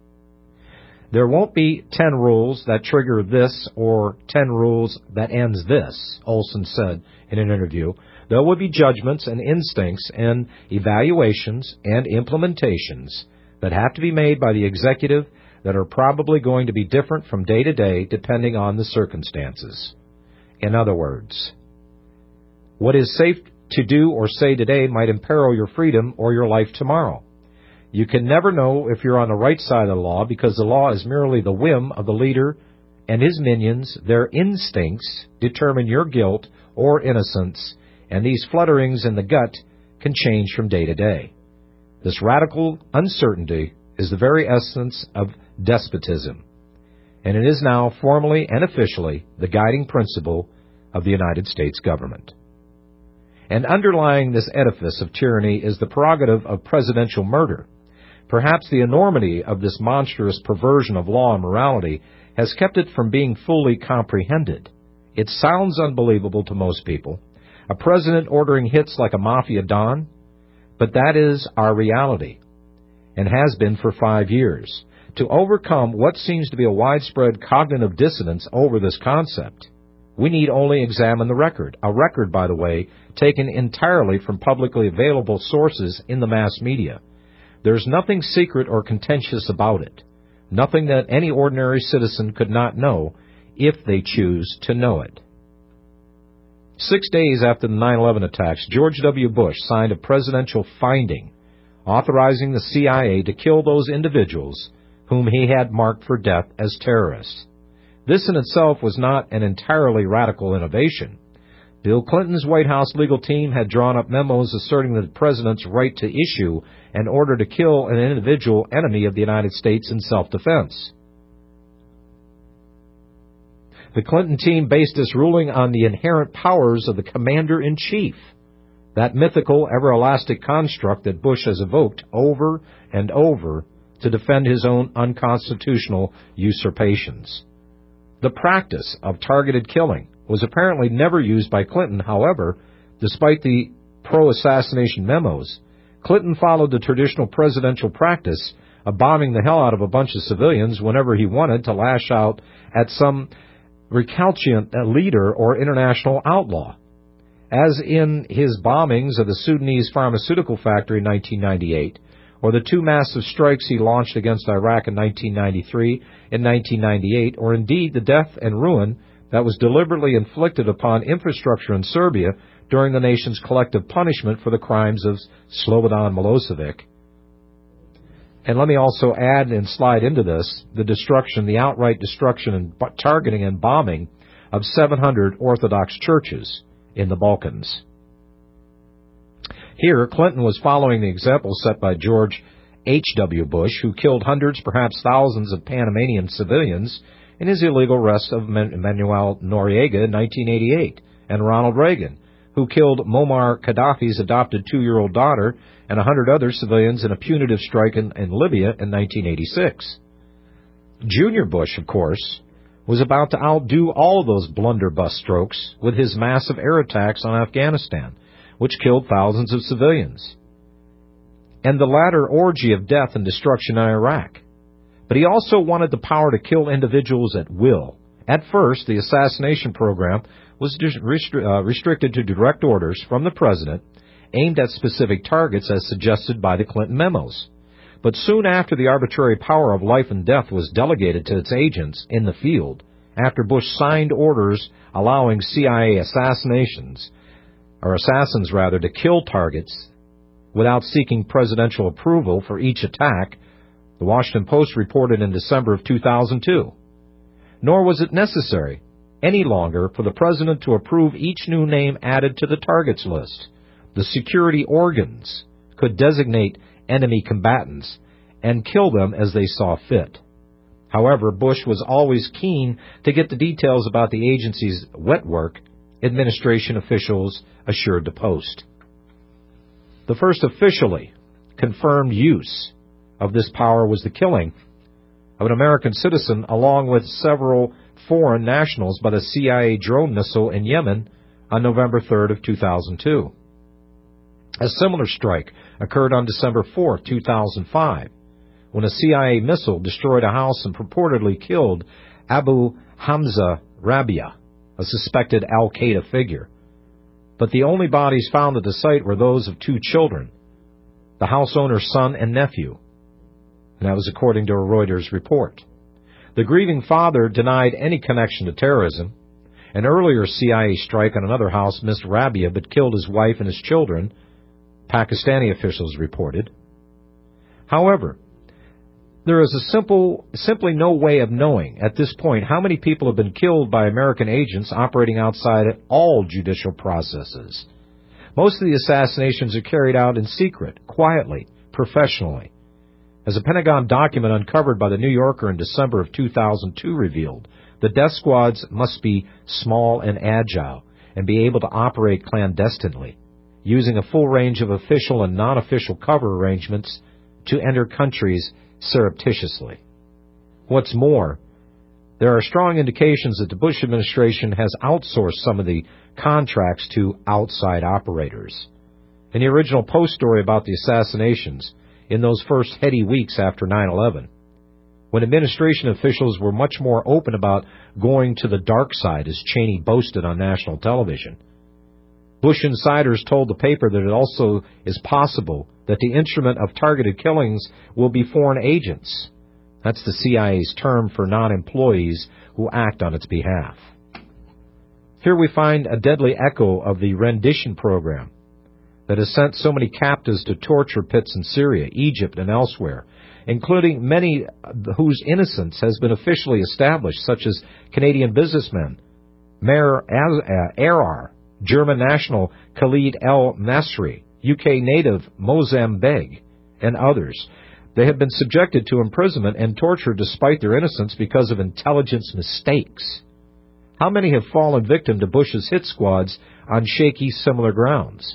There won't be 10 rules that trigger this or 10 rules that ends this," Olson said in an interview. "There will be judgments and instincts and evaluations and implementations that have to be made by the executive that are probably going to be different from day to day depending on the circumstances." In other words, what is safe to do or say today might imperil your freedom or your life tomorrow. You can never know if you're on the right side of the law because the law is merely the whim of the leader and his minions. Their instincts determine your guilt or innocence, and these flutterings in the gut can change from day to day. This radical uncertainty is the very essence of despotism, and it is now formally and officially the guiding principle of the United States government. And underlying this edifice of tyranny is the prerogative of presidential murder. Perhaps the enormity of this monstrous perversion of law and morality has kept it from being fully comprehended. It sounds unbelievable to most people, a president ordering hits like a mafia don, but that is our reality, and has been for 5 years. To overcome what seems to be a widespread cognitive dissonance over this concept, we need only examine the record, a record, by the way, taken entirely from publicly available sources in the mass media. There's nothing secret or contentious about it, nothing that any ordinary citizen could not know if they choose to know it. 6 days after the 9/11 attacks, George W. Bush signed a presidential finding authorizing the CIA to kill those individuals whom he had marked for death as terrorists. This in itself was not an entirely radical innovation. Bill Clinton's White House legal team had drawn up memos asserting the president's right to issue an order to kill an individual enemy of the United States in self-defense. The Clinton team based this ruling on the inherent powers of the commander-in-chief, that mythical, everlasting construct that Bush has evoked over and over to defend his own unconstitutional usurpations. The practice of targeted killing was apparently never used by Clinton. However, despite the pro-assassination memos, Clinton followed the traditional presidential practice of bombing the hell out of a bunch of civilians whenever he wanted to lash out at some recalcitrant leader or international outlaw. As in his bombings of the Sudanese pharmaceutical factory in 1998, or the two massive strikes he launched against Iraq in 1993 and 1998, or indeed the death and ruin that was deliberately inflicted upon infrastructure in Serbia during the nation's collective punishment for the crimes of Slobodan Milosevic. And let me also add and slide into this the outright destruction and targeting and bombing of 700 Orthodox churches in the Balkans. Here, Clinton was following the example set by George H.W. Bush, who killed hundreds, perhaps thousands of Panamanian civilians in his illegal arrest of Manuel Noriega in 1988, and Ronald Reagan, who killed Muammar Gaddafi's adopted 2-year-old daughter and 100 other civilians in a punitive strike in Libya in 1986. Junior Bush, of course, was about to outdo all those blunderbuss strokes with his massive air attacks on Afghanistan, which killed thousands of civilians, and the latter orgy of death and destruction in Iraq. But he also wanted the power to kill individuals at will. At first, the assassination program was restricted to direct orders from the president aimed at specific targets as suggested by the Clinton memos. But soon after the arbitrary power of life and death was delegated to its agents in the field, after Bush signed orders allowing CIA assassins to kill targets without seeking presidential approval for each attack, the Washington Post reported in December of 2002. Nor was it necessary any longer for the president to approve each new name added to the targets list. The security organs could designate enemy combatants and kill them as they saw fit. However, Bush was always keen to get the details about the agency's wet work, administration officials assured the Post. The first officially confirmed use of this power was the killing of an American citizen along with several foreign nationals by the CIA drone missile in Yemen on November 3rd of 2002. A similar strike occurred on December 4th, 2005, when a CIA missile destroyed a house and purportedly killed Abu Hamza Rabia, a suspected al-Qaeda figure. But the only bodies found at the site were those of 2 children, the house owner's son and nephew, and that was according to a Reuters report. The grieving father denied any connection to terrorism. An earlier CIA strike on another house missed Rabia but killed his wife and his children, Pakistani officials reported. However, there is simply no way of knowing at this point how many people have been killed by American agents operating outside all judicial processes. Most of the assassinations are carried out in secret, quietly, professionally. As a Pentagon document uncovered by the New Yorker in December of 2002 revealed, the death squads must be small and agile and be able to operate clandestinely, using a full range of official and non-official cover arrangements to enter countries surreptitiously. What's more, there are strong indications that the Bush administration has outsourced some of the contracts to outside operators. In the original Post story about the assassinations, in those first heady weeks after 9/11, when administration officials were much more open about going to the dark side, as Cheney boasted on national television, Bush insiders told the paper that it also is possible that the instrument of targeted killings will be foreign agents. That's the CIA's term for non-employees who act on its behalf. Here we find a deadly echo of the rendition program that has sent so many captives to torture pits in Syria, Egypt, and elsewhere, including many whose innocence has been officially established, such as Canadian businessmen Maher Arar, German national Khalid El-Masri, UK native Mozam Beg, and others. They have been subjected to imprisonment and torture despite their innocence because of intelligence mistakes. How many have fallen victim to Bush's hit squads on shaky similar grounds?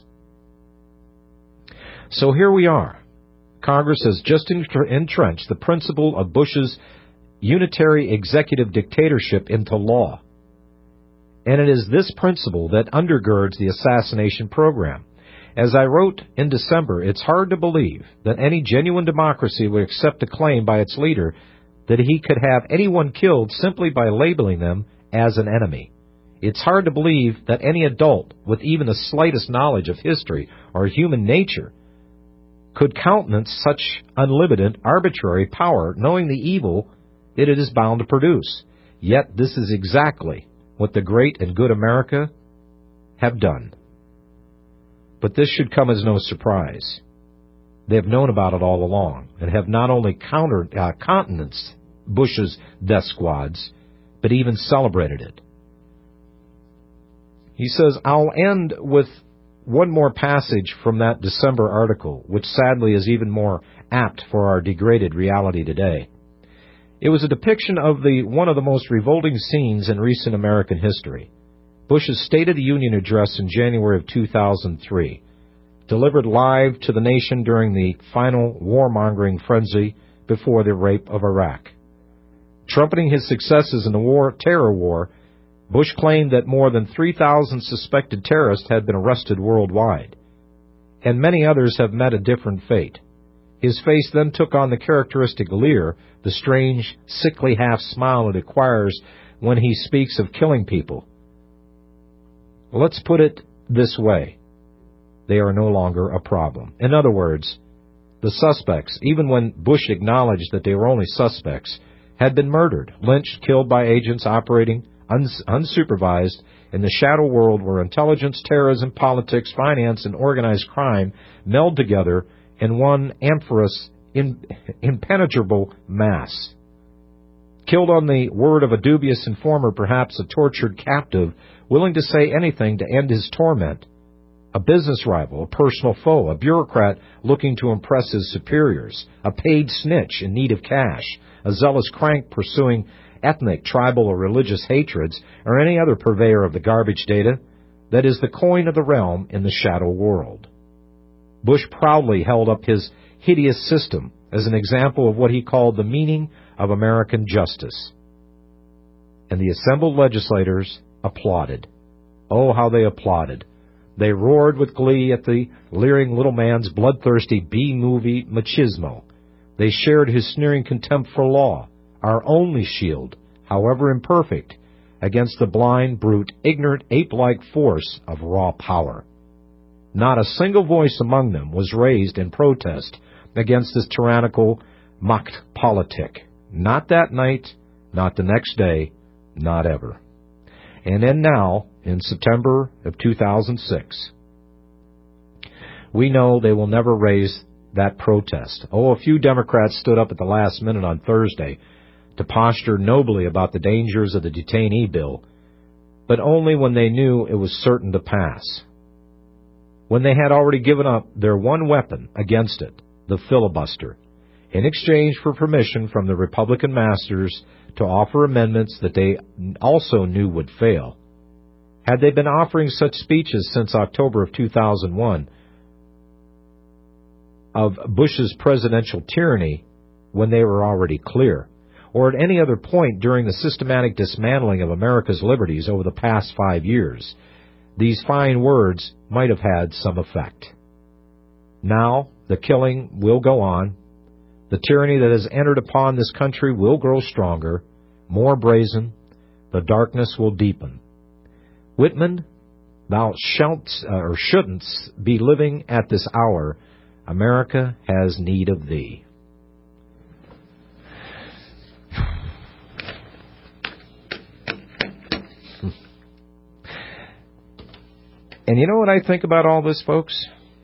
So here we are. Congress has just entrenched the principle of Bush's unitary executive dictatorship into law. And it is this principle that undergirds the assassination program. As I wrote in December, it's hard to believe that any genuine democracy would accept a claim by its leader that he could have anyone killed simply by labeling them as an enemy. It's hard to believe that any adult with even the slightest knowledge of history or human nature could countenance such unlimited, arbitrary power, knowing the evil that it is bound to produce. Yet this is exactly what the great and good America have done. But this should come as no surprise. They have known about it all along and have not only countenanced Bush's death squads, but even celebrated it. He says, I'll end with one more passage from that December article, which sadly is even more apt for our degraded reality today. It was a depiction of one of the most revolting scenes in recent American history. Bush's State of the Union address in January of 2003, delivered live to the nation during the final warmongering frenzy before the rape of Iraq. Trumpeting his successes in the terror war, Bush claimed that more than 3,000 suspected terrorists had been arrested worldwide, and many others have met a different fate. His face then took on the characteristic leer, the strange, sickly half smile it acquires when he speaks of killing people. Let's put it this way. They are no longer a problem. In other words, the suspects, even when Bush acknowledged that they were only suspects, had been murdered, lynched, killed by agents operating unsupervised in the shadow world where intelligence, terrorism, politics, finance, and organized crime meld together in one amorphous, impenetrable mass. Killed on the word of a dubious informer, perhaps a tortured captive, willing to say anything to end his torment. A business rival, a personal foe, a bureaucrat looking to impress his superiors, a paid snitch in need of cash, a zealous crank pursuing ethnic, tribal, or religious hatreds, or any other purveyor of the garbage data that is the coin of the realm in the shadow world. Bush proudly held up his hideous system as an example of what he called the meaning of American justice. And the assembled legislators applauded. Oh, how they applauded. They roared with glee at the leering little man's bloodthirsty B-movie machismo. They shared his sneering contempt for law, our only shield, however imperfect, against the blind, brute, ignorant, ape-like force of raw power. Not a single voice among them was raised in protest against this tyrannical Machtpolitik. Not that night, not the next day, not ever. And then now, in September of 2006, we know they will never raise that protest. Oh, a few Democrats stood up at the last minute on Thursday to posture nobly about the dangers of the detainee bill, but only when they knew it was certain to pass. When they had already given up their one weapon against it, the filibuster, in exchange for permission from the Republican masters to offer amendments that they also knew would fail. Had they been offering such speeches since October of 2001 of Bush's presidential tyranny when they were already clear, or at any other point during the systematic dismantling of America's liberties over the past 5 years, these fine words might have had some effect. Now, the killing will go on. The tyranny that has entered upon this country will grow stronger, more brazen. The darkness will deepen. Whitman, thou shouldn't be living at this hour. America has need of thee. And you know what I think about all this, folks?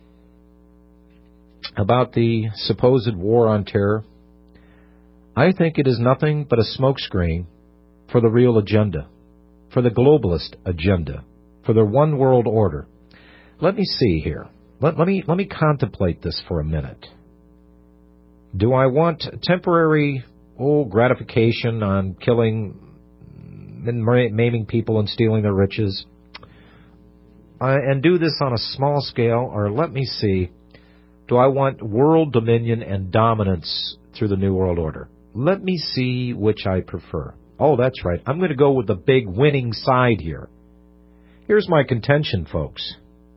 About the supposed war on terror? I think it is nothing but a smokescreen for the real agenda, for the globalist agenda, for the one world order. Let me see here. Let me contemplate this for a minute. Do I want temporary gratification on killing and maiming people and stealing their riches? And do this on a small scale, or let me see, do I want world dominion and dominance through the New World Order? let me see which I prefer. Oh, that's right. I'm going to go with the big winning side here. Here's my contention, folks.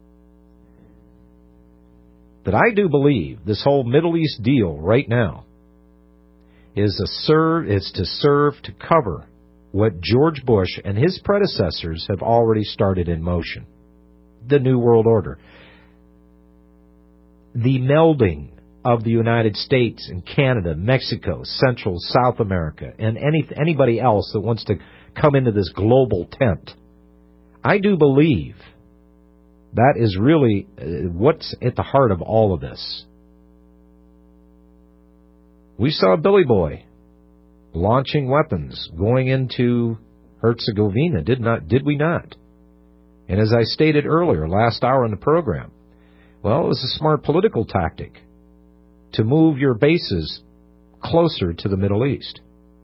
That I do believe this whole Middle East deal right now is to serve to cover what George Bush and his predecessors have already started in motion. The New World Order. The melding of the United States and Canada, Mexico, Central, South America, and anybody else that wants to come into this global tent. I do believe that is really what's at the heart of all of this. We saw Billy Boy launching weapons going into Herzegovina, did we not? And as I stated earlier, last hour in the program, well, it was a smart political tactic to move your bases closer to the Middle East.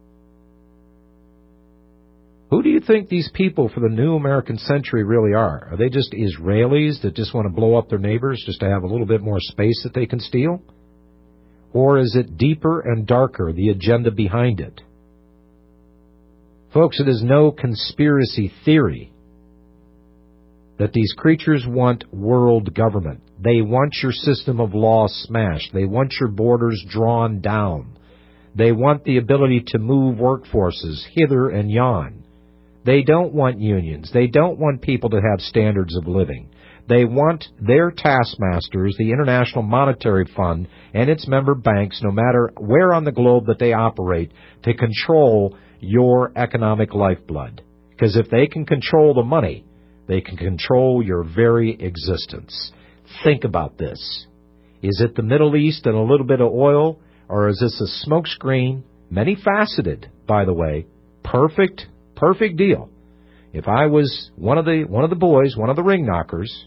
Who do you think these people for the new American century really are? Are they just Israelis that just want to blow up their neighbors just to have a little bit more space that they can steal? Or is it deeper and darker, the agenda behind it? Folks, it is no conspiracy theory that these creatures want world government. They want your system of law smashed. They want your borders drawn down. They want the ability to move workforces hither and yon. They don't want unions. They don't want people to have standards of living. They want their taskmasters, the International Monetary Fund, and its member banks, no matter where on the globe that they operate, to control your economic lifeblood. Because if they can control the money, they can control your very existence. Think about this. Is it the Middle East and a little bit of oil, or is this a smokescreen, many-faceted, by the way, perfect deal? If I was one of the boys, one of the ring knockers,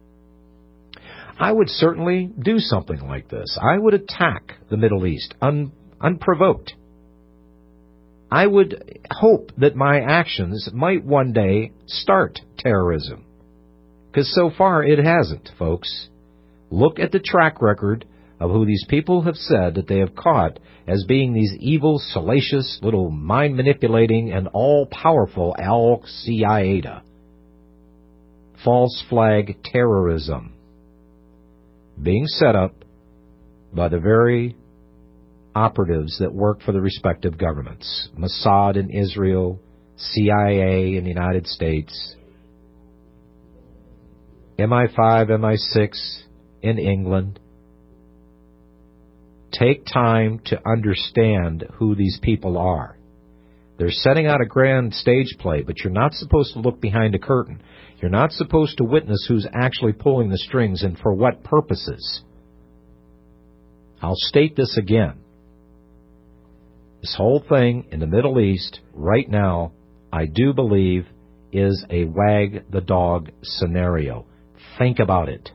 I would certainly do something like this. I would attack the Middle East unprovoked. I would hope that my actions might one day start terrorism. Because so far it hasn't, folks. Look at the track record of who these people have said that they have caught as being these evil, salacious, little mind-manipulating and all-powerful Al-Qaeda. False flag terrorism being set up by the very operatives that work for the respective governments. Mossad in Israel, CIA in the United States, MI5, MI6 in England. Take time to understand who these people are. They're setting out a grand stage play, but you're not supposed to look behind a curtain. You're not supposed to witness who's actually pulling the strings and for what purposes. I'll state this again. This whole thing in the Middle East right now, I do believe, is a wag the dog scenario. Think about it.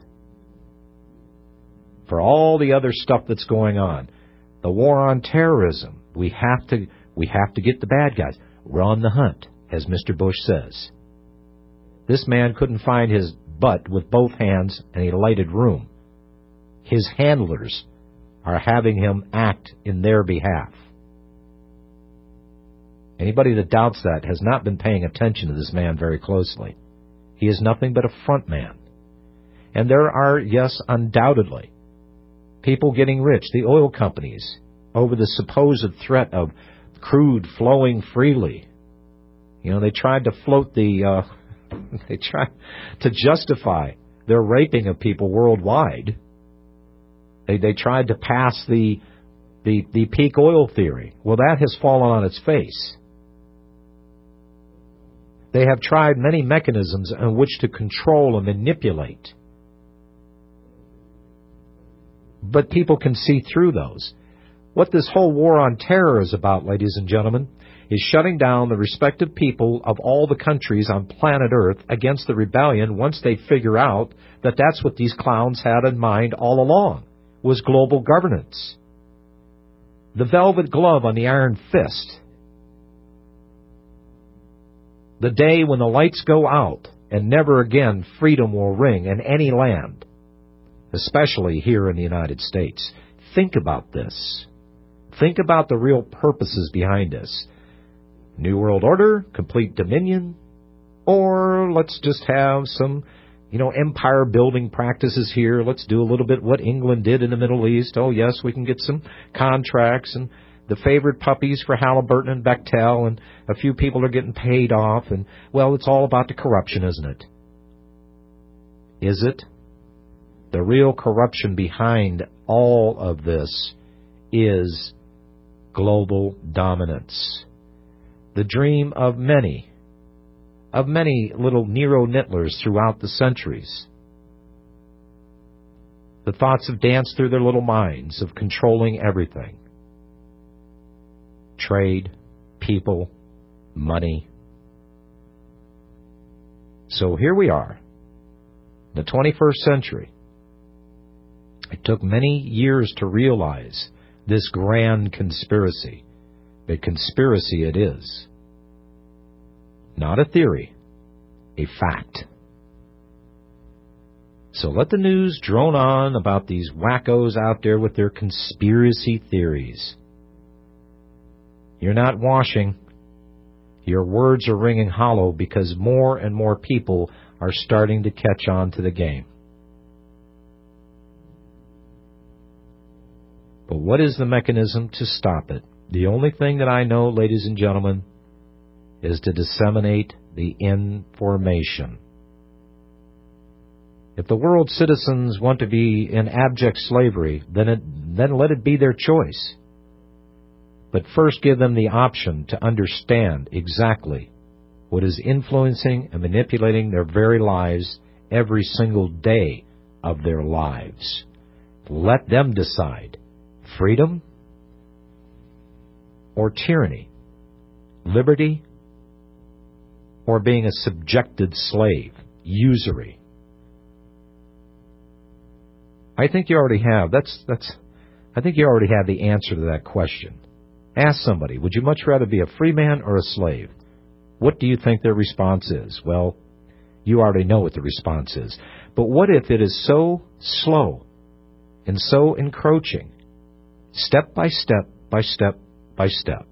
For all the other stuff that's going on, the war on terrorism, we have to get the bad guys. We're on the hunt, as Mr. Bush says. This man couldn't find his butt with both hands in a lighted room. His handlers are having him act in their behalf. Anybody that doubts that has not been paying attention to this man very closely. He is nothing but a front man. And there are, yes, undoubtedly, people getting rich, the oil companies, over the supposed threat of crude flowing freely. You know, they tried to float they tried to justify their raping of people worldwide. They tried to pass the peak oil theory. Well, that has fallen on its face. They have tried many mechanisms in which to control and manipulate. But people can see through those. What this whole war on terror is about, ladies and gentlemen, is shutting down the respective people of all the countries on planet Earth against the rebellion once they figure out that that's what these clowns had in mind all along, was global governance. The velvet glove on the iron fist. The day when the lights go out and never again freedom will ring in any land, especially here in the United States. Think about this. Think about the real purposes behind this. New World Order, complete dominion, or let's just have some, empire building practices here. Let's do a little bit what England did in the Middle East. Oh, yes, we can get some contracts and the favorite puppies for Halliburton and Bechtel, and a few people are getting paid off, and, well, it's all about the corruption, isn't it? Is it? The real corruption behind all of this is global dominance. The dream of many little Nero Nittlers throughout the centuries. The thoughts have danced through their little minds of controlling everything. Trade, people, money. So here we are, the 21st century. It took many years to realize this grand conspiracy, but conspiracy it is. Not a theory, a fact. So let the news drone on about these wackos out there with their conspiracy theories. You're not washing. Your words are ringing hollow because more and more people are starting to catch on to the game. But what is the mechanism to stop it? The only thing that I know, ladies and gentlemen, is to disseminate the information. If the world's citizens want to be in abject slavery, then let it be their choice. But first give them the option to understand exactly what is influencing and manipulating their very lives every single day of their lives. Let them decide freedom or tyranny, liberty or being a subjected slave, usury. I think you already have. I think you already have the answer to that question. Ask somebody, would you much rather be a free man or a slave? What do you think their response is? Well, you already know what the response is. But what if it is so slow and so encroaching, step by step by step by step,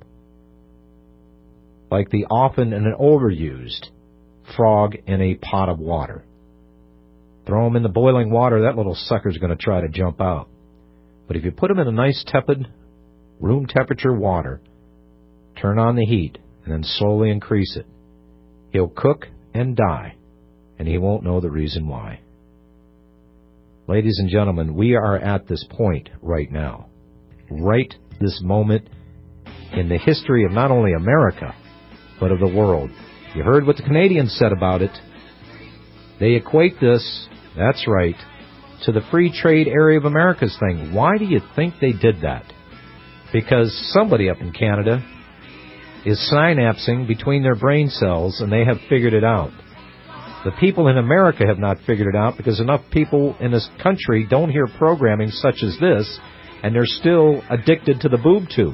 like the often and overused frog in a pot of water? Throw him in the boiling water, that little sucker's going to try to jump out. But if you put him in a nice tepid, room temperature water, turn on the heat, and then slowly increase it, he'll cook and die, and he won't know the reason why. Ladies and gentlemen, we are at this point right now, right this moment in the history of not only America, but of the world. You heard what the Canadians said about it. They equate this, that's right, to the free trade area of America's thing. Why do you think they did that? Because somebody up in Canada is synapsing between their brain cells, and they have figured it out. The people in America have not figured it out because enough people in this country don't hear programming such as this, and they're still addicted to the boob tube.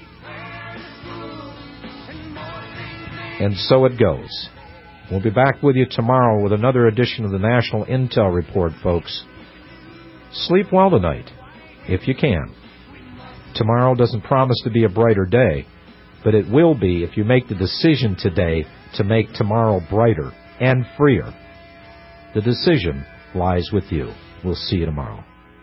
And so it goes. We'll be back with you tomorrow with another edition of the National Intel Report, folks. Sleep well tonight, if you can. Tomorrow doesn't promise to be a brighter day, but it will be if you make the decision today to make tomorrow brighter and freer. The decision lies with you. We'll see you tomorrow.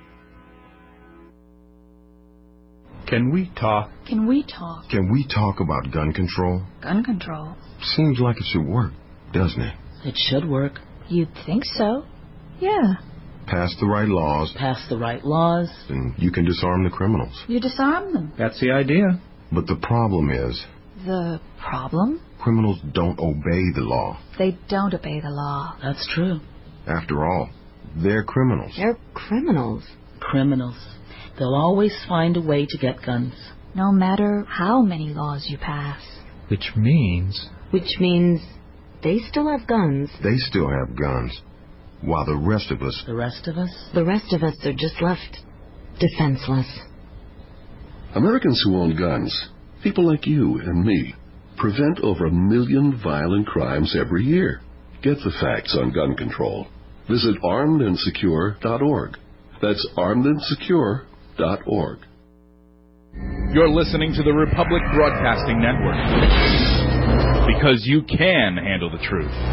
Can we talk? Can we talk? Can we talk about gun control? Gun control? Seems like it should work, doesn't it? It should work. You'd think so. Yeah. Pass the right laws. Pass the right laws. And you can disarm the criminals. You disarm them. That's the idea. But the problem is... The problem? Criminals don't obey the law. They don't obey the law. That's true. After all, they're criminals. They're criminals. Criminals. They'll always find a way to get guns. No matter how many laws you pass. Which means they still have guns. They still have guns. While the rest of us... The rest of us? The rest of us are just left defenseless. Americans who own guns, people like you and me, prevent over 1 million violent crimes every year. Get the facts on gun control. Visit armedandsecure.org. That's armedandsecure.org. You're listening to the Republic Broadcasting Network. Because you can handle the truth.